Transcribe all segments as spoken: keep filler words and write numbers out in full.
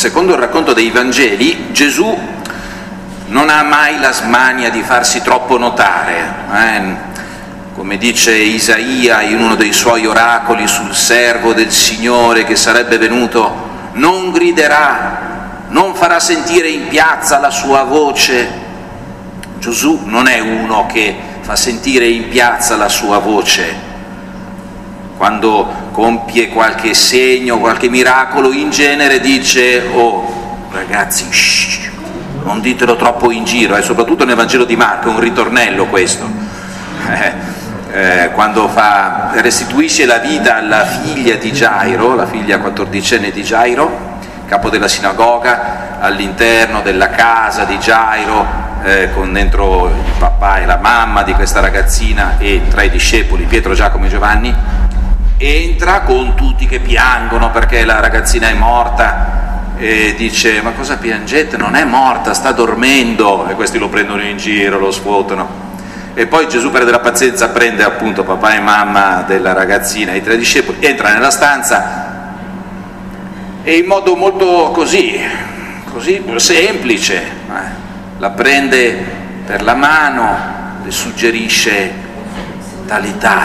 secondo il racconto dei Vangeli, Gesù non ha mai la smania di farsi troppo notare, eh? Come dice Isaia in uno dei suoi oracoli sul servo del Signore che sarebbe venuto, non griderà, non farà sentire in piazza la sua voce. Gesù non è uno che fa sentire in piazza la sua voce. Quando compie qualche segno, qualche miracolo, in genere dice, oh ragazzi, shh, non ditelo troppo in giro, eh, soprattutto nel Vangelo di Marco, è un ritornello questo. Eh, eh, quando fa, restituisce la vita alla figlia di Gairo, la figlia quattordicenne di Gairo, capo della sinagoga, all'interno della casa di Gairo, eh, con dentro il papà e la mamma di questa ragazzina e tra i discepoli Pietro, Giacomo e Giovanni, entra con tutti che piangono perché la ragazzina è morta e dice, ma cosa piangete? Non è morta, sta dormendo, e questi lo prendono in giro, lo svuotano. E poi Gesù perde la pazienza, prende appunto papà e mamma della ragazzina e i tre discepoli, entra nella stanza e in modo molto così, così semplice, eh, la prende per la mano, le suggerisce talità,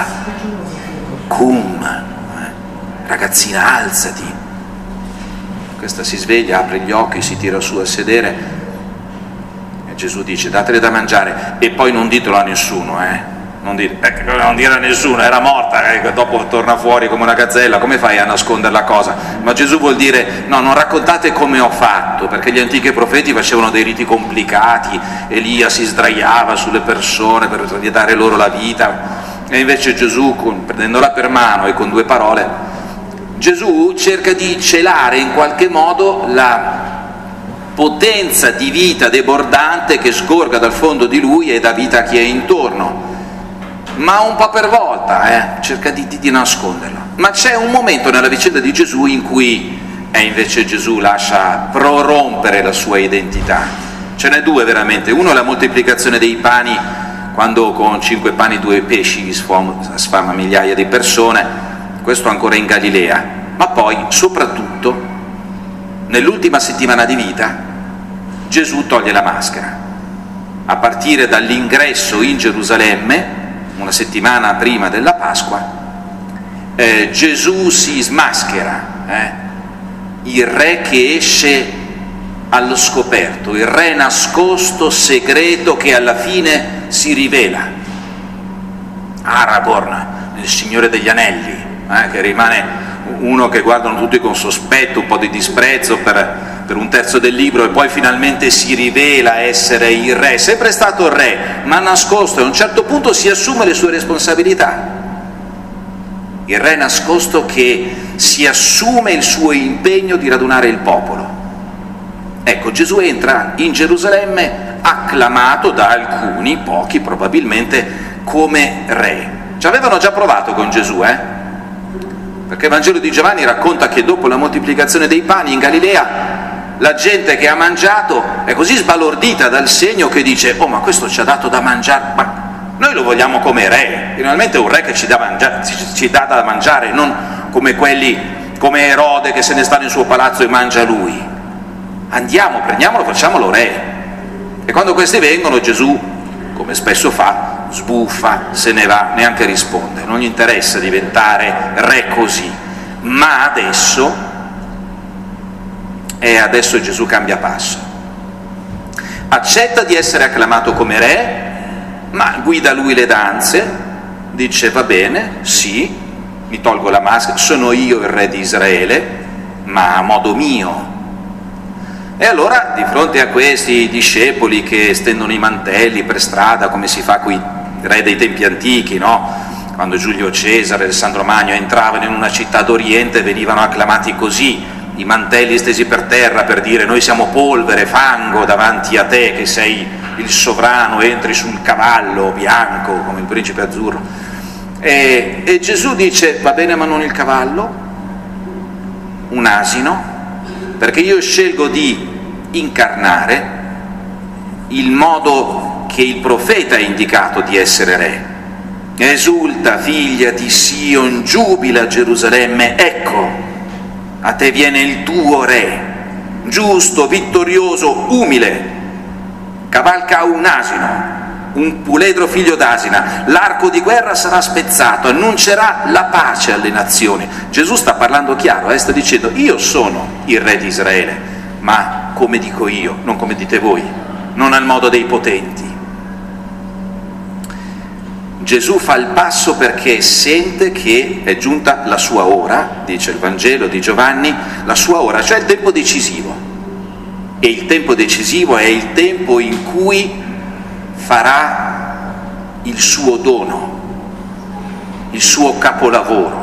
cum, eh, ragazzina alzati. Questa si sveglia, apre gli occhi, si tira su a sedere. Gesù dice, datele da mangiare, e poi non ditelo a nessuno, eh? non, dire, eh, non dire a nessuno, era morta, eh? Dopo torna fuori come una gazzella, come fai a nascondere la cosa? Ma Gesù vuol dire, no, non raccontate come ho fatto, perché gli antichi profeti facevano dei riti complicati, Elia si sdraiava sulle persone per dare loro la vita, e invece Gesù, con, prendendola per mano e con due parole, Gesù cerca di celare in qualche modo la potenza di vita debordante che sgorga dal fondo di lui e dà vita a chi è intorno, ma un po' per volta, eh, cerca di, di, di nasconderlo. Ma c'è un momento nella vicenda di Gesù in cui eh, invece Gesù lascia prorompere la sua identità. Ce n'è due veramente, uno è la moltiplicazione dei pani, quando con cinque pani e due pesci sfama migliaia di persone, questo ancora in Galilea, ma poi soprattutto nell'ultima settimana di vita Gesù toglie la maschera. A partire dall'ingresso in Gerusalemme, una settimana prima della Pasqua, eh, Gesù si smaschera, eh? il re che esce allo scoperto, il re nascosto, segreto, che alla fine si rivela. Aragorn, il Signore degli Anelli, eh? che rimane uno che guardano tutti con sospetto, un po' di disprezzo per, per un terzo del libro, e poi finalmente si rivela essere il re, è sempre stato il re, ma nascosto, e a un certo punto si assume le sue responsabilità. Il re nascosto che si assume il suo impegno di radunare il popolo. Ecco, Gesù entra in Gerusalemme acclamato da alcuni, pochi probabilmente, come re. Ci avevano già provato con Gesù, eh? Perché il Vangelo di Giovanni racconta che dopo la moltiplicazione dei pani in Galilea la gente che ha mangiato è così sbalordita dal segno che dice, oh, ma questo ci ha dato da mangiare, ma noi lo vogliamo come re, finalmente un re che ci dà, mangiare, ci dà da mangiare, non come quelli, come Erode che se ne sta nel suo palazzo e mangia lui. Andiamo, prendiamolo, facciamolo re. E quando questi vengono, Gesù, come spesso fa, sbuffa, se ne va, neanche risponde, non gli interessa diventare re così. Ma adesso, e adesso Gesù cambia passo, accetta di essere acclamato come re, ma guida lui le danze, dice va bene, sì, mi tolgo la maschera, sono io il re di Israele, ma a modo mio. E allora, di fronte a questi discepoli che stendono i mantelli per strada, come si fa con i re dei tempi antichi, no? Quando Giulio Cesare e Alessandro Magno entravano in una città d'Oriente, venivano acclamati così, i mantelli stesi per terra per dire noi siamo polvere, fango davanti a te che sei il sovrano, entri sul cavallo bianco come il principe azzurro. E, e Gesù dice va bene, ma non il cavallo, un asino, perché io scelgo di incarnare il modo che il profeta ha indicato di essere re. Esulta, figlia di Sion, giubila Gerusalemme, ecco, a te viene il tuo re, giusto, vittorioso, umile, cavalca un asino, un puledro figlio d'asina, l'arco di guerra sarà spezzato, annuncerà la pace alle nazioni. Gesù sta parlando chiaro, eh? Sta dicendo: io sono il re di Israele, ma come dico io, non come dite voi, non al modo dei potenti. Gesù fa il passo perché sente che è giunta la sua ora, dice il Vangelo di Giovanni, la sua ora, cioè il tempo decisivo. E il tempo decisivo è il tempo in cui farà il suo dono, il suo capolavoro.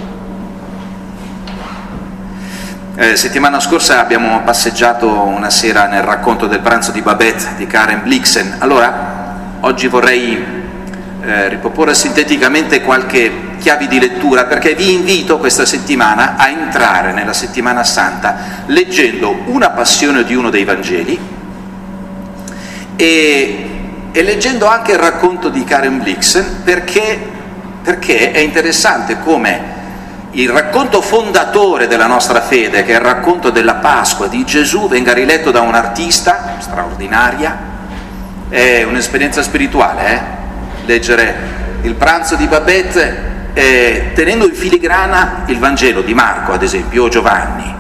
Eh, settimana scorsa abbiamo passeggiato una sera nel racconto del pranzo di Babette di Karen Blixen. Allora, oggi vorrei eh, riproporre sinteticamente qualche chiavi di lettura, perché vi invito questa settimana a entrare nella Settimana Santa leggendo una passione di uno dei Vangeli e e leggendo anche il racconto di Karen Blixen, perché, perché è interessante come il racconto fondatore della nostra fede, che è il racconto della Pasqua di Gesù, venga riletto da un artista straordinaria. È un'esperienza spirituale, eh? Leggere il pranzo di Babette eh, tenendo in filigrana il Vangelo di Marco, ad esempio, o Giovanni.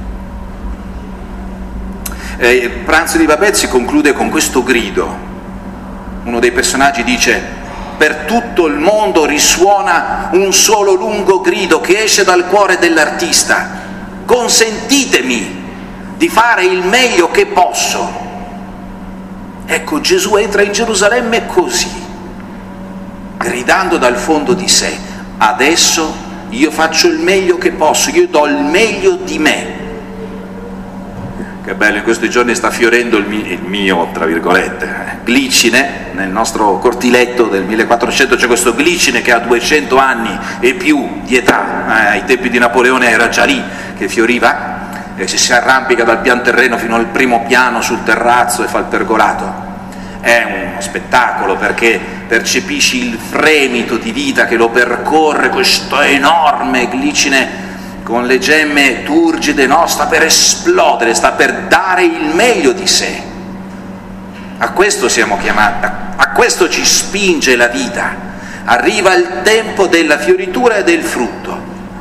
Eh, il pranzo di Babette si conclude con questo grido. Uno dei personaggi dice: per tutto il mondo risuona un solo lungo grido che esce dal cuore dell'artista: consentitemi di fare il meglio che posso. Ecco, Gesù entra in Gerusalemme così, gridando dal fondo di sé: adesso io faccio il meglio che posso, io do il meglio di me. Che bello, in questi giorni sta fiorendo il mio, il mio tra virgolette, eh, glicine. Nel nostro cortiletto del millequattrocento c'è questo glicine che ha duecento anni e più di età, eh, ai tempi di Napoleone era già lì che fioriva, e si arrampica dal pian terreno fino al primo piano sul terrazzo e fa il pergolato. È uno spettacolo, perché percepisci il fremito di vita che lo percorre, questo enorme glicine con le gemme turgide, no? Sta per esplodere, sta per dare il meglio di sé. A questo siamo chiamati, a questo ci spinge la vita. Arriva il tempo della fioritura e del frutto.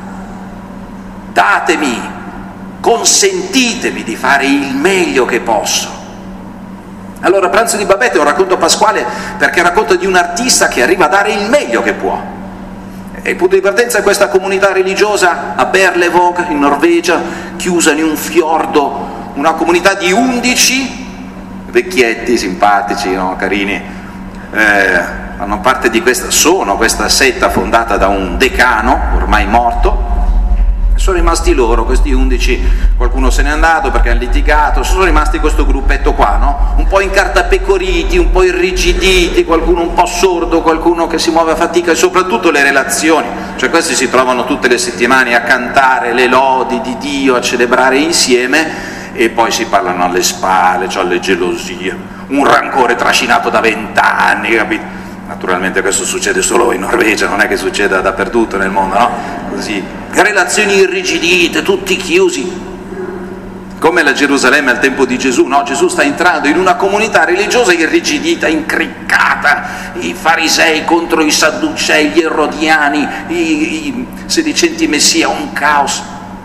Datemi, consentitemi di fare il meglio che posso. Allora, Pranzo di Babette è un racconto pasquale perché racconta di un artista che arriva a dare il meglio che può. E il punto di partenza è questa comunità religiosa a Berlevåg, in Norvegia, chiusa in un fiordo, una comunità di undici vecchietti simpatici, no? Carini, eh, fanno parte di questa, sono questa setta fondata da un decano ormai morto. Sono rimasti loro, questi undici, qualcuno se n'è andato perché hanno litigato, sono rimasti questo gruppetto qua, no? Un po' incartapecoriti, un po' irrigiditi, qualcuno un po' sordo, qualcuno che si muove a fatica, e soprattutto le relazioni, cioè questi si trovano tutte le settimane a cantare le lodi di Dio, a celebrare insieme, e poi si parlano alle spalle, cioè le gelosie, un rancore trascinato da vent'anni, capito? Naturalmente questo succede solo in Norvegia, non è che succeda dappertutto nel mondo, no? Così, relazioni irrigidite, tutti chiusi, come la Gerusalemme al tempo di Gesù, no? Gesù sta entrando in una comunità religiosa irrigidita, incriccata, i farisei contro i sadducei, gli erodiani, i, i sedicenti messia, un caos.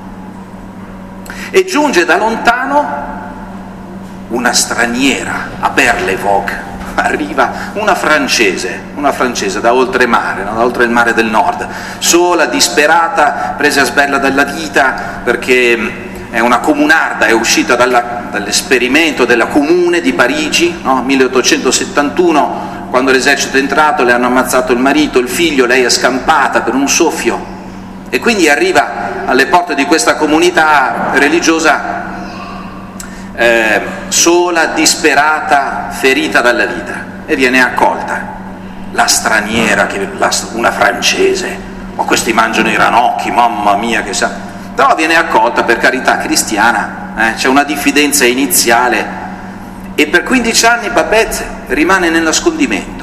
E giunge da lontano una straniera a Berlevåg, arriva una francese, una francese da oltremare, no? Da oltre il mare del nord, sola, disperata, presa a sberla dalla vita, perché è una comunarda, è uscita dalla, dall'esperimento della Comune di Parigi, no? milleottocentosettantuno, quando l'esercito è entrato le hanno ammazzato il marito, il figlio, lei è scampata per un soffio, e quindi arriva alle porte di questa comunità religiosa eh, sola, disperata, ferita dalla vita, e viene accolta. La straniera, che, la, una francese, ma questi mangiano i ranocchi, mamma mia che sa, però viene accolta, per carità, cristiana, eh, c'è una diffidenza iniziale, e per quindici anni Babette rimane nel nascondimento.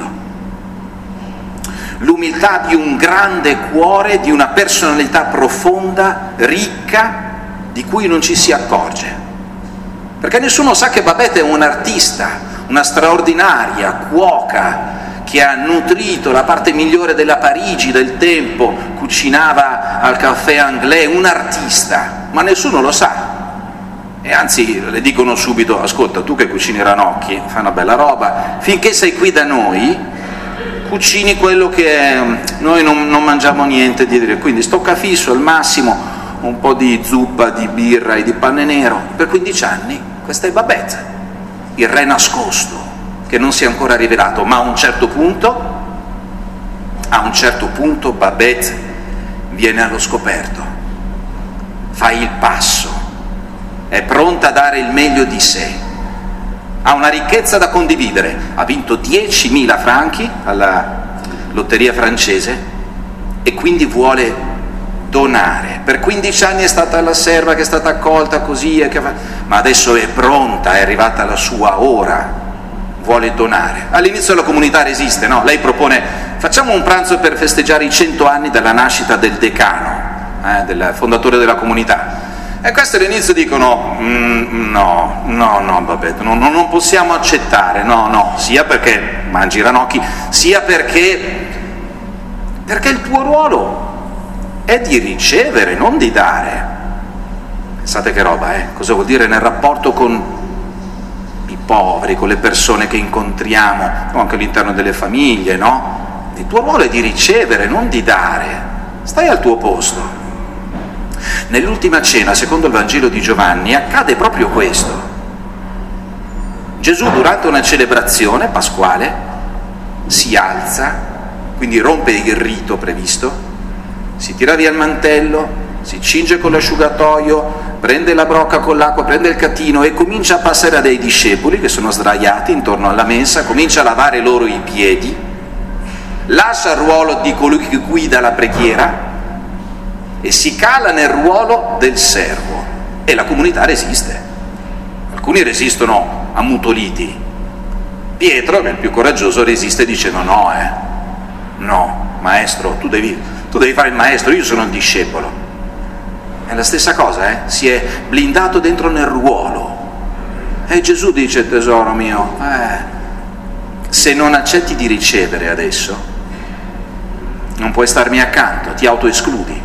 L'umiltà di un grande cuore, di una personalità profonda, ricca, di cui non ci si accorge. perché nessuno sa che Babette è un artista, una straordinaria cuoca che ha nutrito la parte migliore della Parigi del tempo, cucinava al caffè anglais, un artista, ma nessuno lo sa. E anzi le dicono subito: ascolta, tu che cucini ranocchi, fai una bella roba, finché sei qui da noi cucini quello che noi non, non mangiamo niente di dire, quindi stoccafisso al massimo, un po' di zuppa, di birra e di pane nero. Per quindici anni questa è Babette, il re nascosto che non si è ancora rivelato, ma a un certo punto a un certo punto Babette viene allo scoperto, fa il passo, è pronta a dare il meglio di sé, ha una ricchezza da condividere, ha vinto diecimila franchi alla lotteria francese e quindi vuole donare. Per quindici anni è stata la serva che è stata accolta così, e che fa... ma adesso è pronta, è arrivata la sua ora, vuole donare. All'inizio la comunità resiste, no? Lei propone: facciamo un pranzo per festeggiare i cento anni dalla nascita del decano, eh, del fondatore della comunità. E questi all'inizio dicono: mm, no, no, no, vabbè, no, no, non possiamo accettare, no, no, sia perché mangi ranocchi, sia perché, perché il tuo ruolo è di ricevere, non di dare. Pensate che roba, eh? Cosa vuol dire nel rapporto con i poveri, con le persone che incontriamo, o anche all'interno delle famiglie, no? Il tuo ruolo è di ricevere, non di dare. Stai al tuo posto. Nell'ultima cena, secondo il Vangelo di Giovanni, accade proprio questo. Gesù, durante una celebrazione pasquale, si alza, quindi rompe il rito previsto, si tira via il mantello, si cinge con l'asciugatoio, prende la brocca con l'acqua, prende il catino e comincia a passare dai discepoli che sono sdraiati intorno alla mensa, comincia a lavare loro i piedi, lascia il ruolo di colui che guida la preghiera e si cala nel ruolo del servo, e la comunità resiste. Alcuni resistono ammutoliti. Pietro, che è il più coraggioso, resiste dicendo: no, eh, no, maestro, tu devi, tu devi fare il maestro, io sono il discepolo. È la stessa cosa, eh? Si è blindato dentro nel ruolo. E Gesù dice: tesoro mio, eh, se non accetti di ricevere adesso, non puoi starmi accanto, ti autoescludi.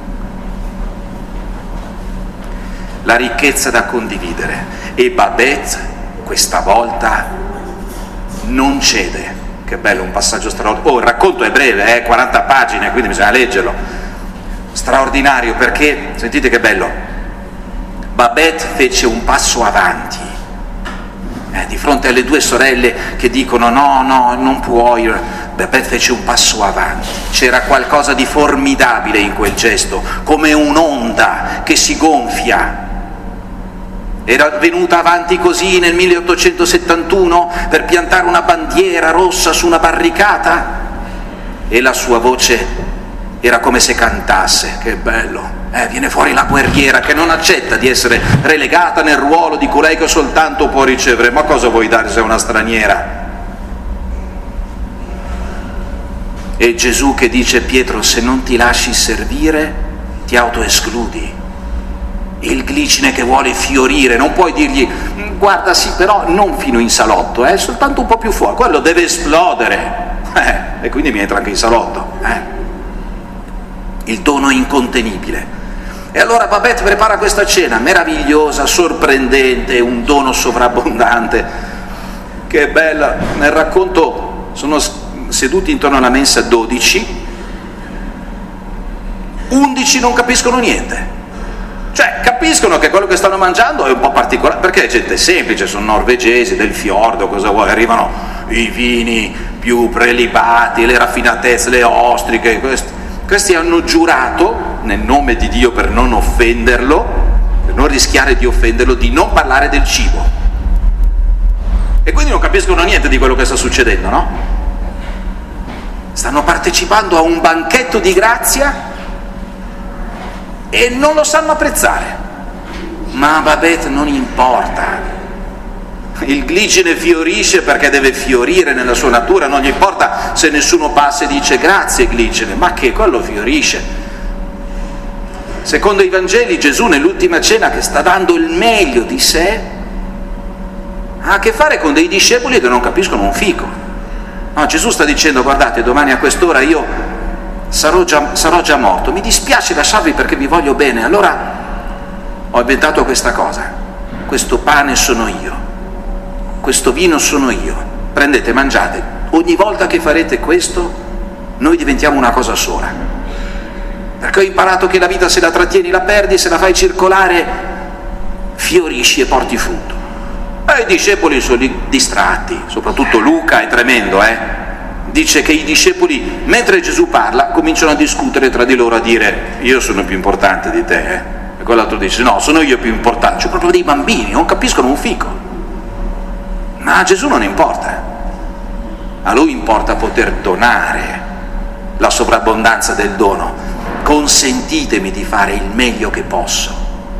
La ricchezza da condividere. E Babette questa volta non cede. Che bello, un passaggio straordinario. Oh, il racconto è breve, eh? quaranta pagine, quindi bisogna leggerlo. Straordinario, perché, sentite che bello, Babette fece un passo avanti, eh, di fronte alle due sorelle che dicono: no, no, non puoi. Babette fece un passo avanti. C'era qualcosa di formidabile in quel gesto, come un'onda che si gonfia. Era venuta avanti così nel milleottocentosettantuno per piantare una bandiera rossa su una barricata, e la sua voce era come se cantasse. Che bello, eh, viene fuori la guerriera che non accetta di essere relegata nel ruolo di colei che soltanto può ricevere. Ma cosa vuoi dare se è una straniera? E Gesù che dice: Pietro, se non ti lasci servire ti autoescludi. Il glicine che vuole fiorire, non puoi dirgli: guarda, sì, però non fino in salotto, eh, soltanto un po' più fuori, quello deve esplodere, eh, e quindi mi entra anche in salotto, eh. Il dono incontenibile. E allora Babette prepara questa cena meravigliosa, sorprendente, un dono sovrabbondante. Che bella. Nel racconto sono seduti intorno alla mensa dodici, undici non capiscono niente. Cioè, capiscono che quello che stanno mangiando è un po' particolare, perché è gente semplice, sono norvegesi, del fiordo, cosa vuoi, arrivano i vini più prelibati, le raffinatezze, le ostriche, questi, questi hanno giurato, nel nome di Dio, per non offenderlo, per non rischiare di offenderlo, di non parlare del cibo. E quindi non capiscono niente di quello che sta succedendo, no? Stanno partecipando a un banchetto di grazia e non lo sanno apprezzare. Ma a Babette non importa. Il glicine fiorisce perché deve fiorire nella sua natura, non gli importa se nessuno passa e dice: grazie glicine, ma che quello fiorisce. Secondo i Vangeli, Gesù nell'ultima cena, che sta dando il meglio di sé, ha a che fare con dei discepoli che non capiscono un fico. No, Gesù sta dicendo: guardate, domani a quest'ora io sarò già, sarò già morto, mi dispiace lasciarvi perché vi voglio bene, allora ho inventato questa cosa, questo pane sono io, questo vino sono io, prendete, mangiate, ogni volta che farete questo noi diventiamo una cosa sola, perché ho imparato che la vita, se la trattieni la perdi, se la fai circolare fiorisci e porti frutto. E i discepoli sono lì distratti, soprattutto Luca è tremendo, eh? Dice che i discepoli, mentre Gesù parla, cominciano a discutere tra di loro, a dire: io sono più importante di te, eh? E quell'altro dice: no, sono io più importante. Cioè, proprio dei bambini, non capiscono un fico. Ma a Gesù non importa, a lui importa poter donare la sovrabbondanza del dono. Consentitemi di fare il meglio che posso.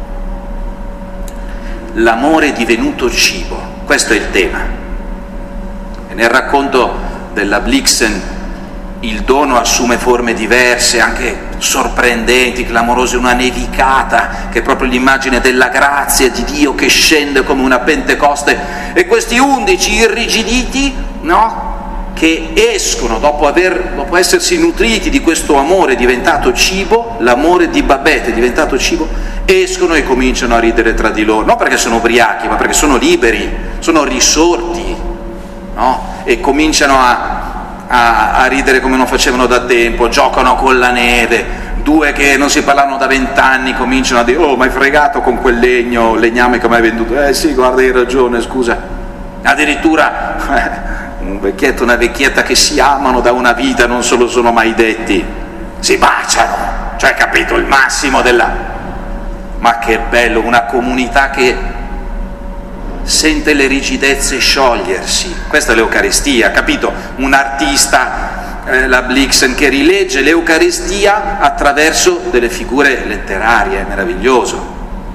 L'amore è divenuto cibo, questo è il tema. E nel racconto della Blixen il dono assume forme diverse, anche sorprendenti, clamorose, una nevicata che è proprio l'immagine della grazia di Dio che scende come una Pentecoste, e questi undici irrigiditi, no? Che escono dopo, aver, dopo essersi nutriti di questo amore diventato cibo, l'amore di Babette è diventato cibo, escono e cominciano a ridere tra di loro, non perché sono ubriachi, ma perché sono liberi, sono risorti, no? E cominciano a, a, a ridere come non facevano da tempo, giocano con la neve, due che non si parlavano da vent'anni cominciano a dire: oh, ma hai fregato con quel legno, legname che mi hai venduto? Eh sì, guarda, hai ragione, scusa. Addirittura un vecchietto, una vecchietta che si amano da una vita, non se lo sono mai detti, si baciano, cioè, capito, il massimo della... Ma che bello, una comunità che sente le rigidezze sciogliersi, questa è l'Eucaristia, capito? Un artista, eh, la Blixen, che rilegge l'Eucaristia attraverso delle figure letterarie, è meraviglioso.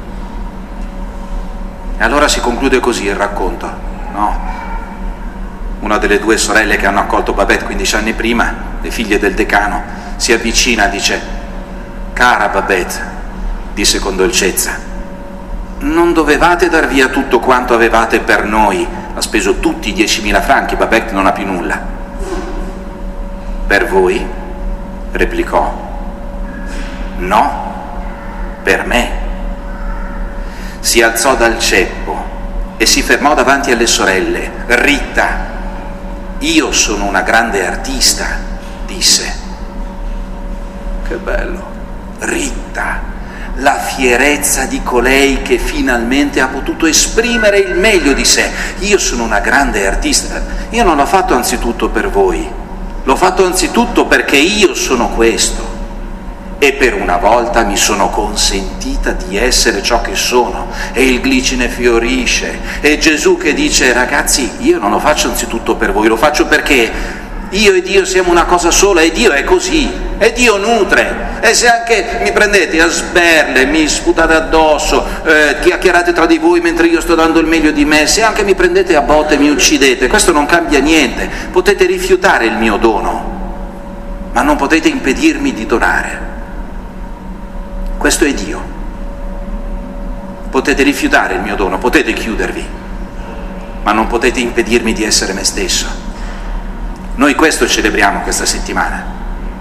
E allora si conclude così il racconto, no? Una delle due sorelle che hanno accolto Babette quindici anni prima, le figlie del decano, si avvicina e dice: cara Babette, disse con dolcezza, non dovevate dar via tutto quanto avevate per noi? Ha speso tutti i diecimila franchi, Babette non ha più nulla. Per voi? Replicò. No, per me. Si alzò dal ceppo e si fermò davanti alle sorelle. Ritta, io sono una grande artista, disse. Che bello, Ritta, la fierezza di colei che finalmente ha potuto esprimere il meglio di sé. Io sono una grande artista. Io non l'ho fatto anzitutto per voi, l'ho fatto anzitutto perché io sono questo, e per una volta mi sono consentita di essere ciò che sono, e il glicine fiorisce, e Gesù che dice: ragazzi, io non lo faccio anzitutto per voi, lo faccio perché io e Dio siamo una cosa sola, e Dio è così, e Dio nutre. E se anche mi prendete a sberle, mi sputate addosso, eh, chiacchierate tra di voi mentre io sto dando il meglio di me, se anche mi prendete a botte e mi uccidete, questo non cambia niente. Potete rifiutare il mio dono, ma non potete impedirmi di donare. Questo è Dio. Potete rifiutare il mio dono, potete chiudervi, ma non potete impedirmi di essere me stesso. Noi questo celebriamo questa settimana.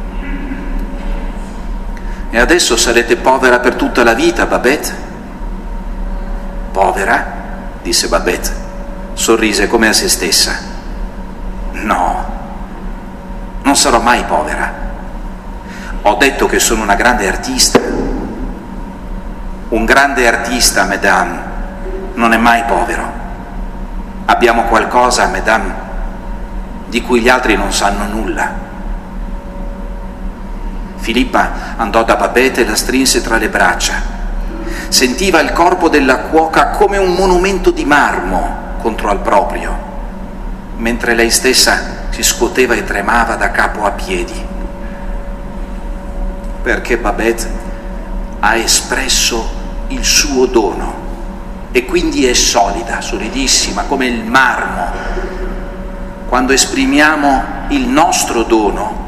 E adesso sarete povera per tutta la vita, Babette? Povera? Disse Babette. Sorrise come a se stessa. No, non sarò mai povera. Ho detto che sono una grande artista. Un grande artista, mesdames, non è mai povero. Abbiamo qualcosa, mesdames, di cui gli altri non sanno nulla. Filippa andò da Babette e la strinse tra le braccia. Sentiva il corpo della cuoca come un monumento di marmo contro al proprio, mentre lei stessa si scuoteva e tremava da capo a piedi, perché Babette ha espresso il suo dono e quindi è solida, solidissima come il marmo. Quando esprimiamo il nostro dono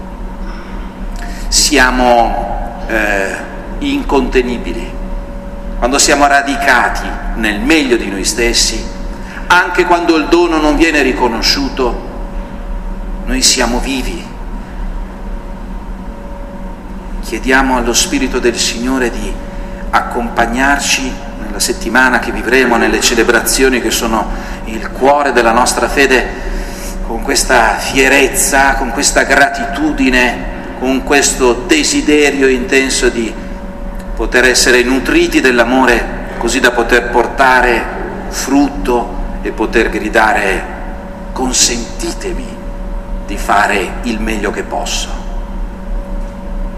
siamo eh, incontenibili. Quando siamo radicati nel meglio di noi stessi, anche quando il dono non viene riconosciuto, noi siamo vivi. Chiediamo allo Spirito del Signore di accompagnarci nella settimana che vivremo, nelle celebrazioni che sono il cuore della nostra fede, con questa fierezza, con questa gratitudine, con questo desiderio intenso di poter essere nutriti dell'amore, così da poter portare frutto e poter gridare: consentitemi di fare il meglio che posso.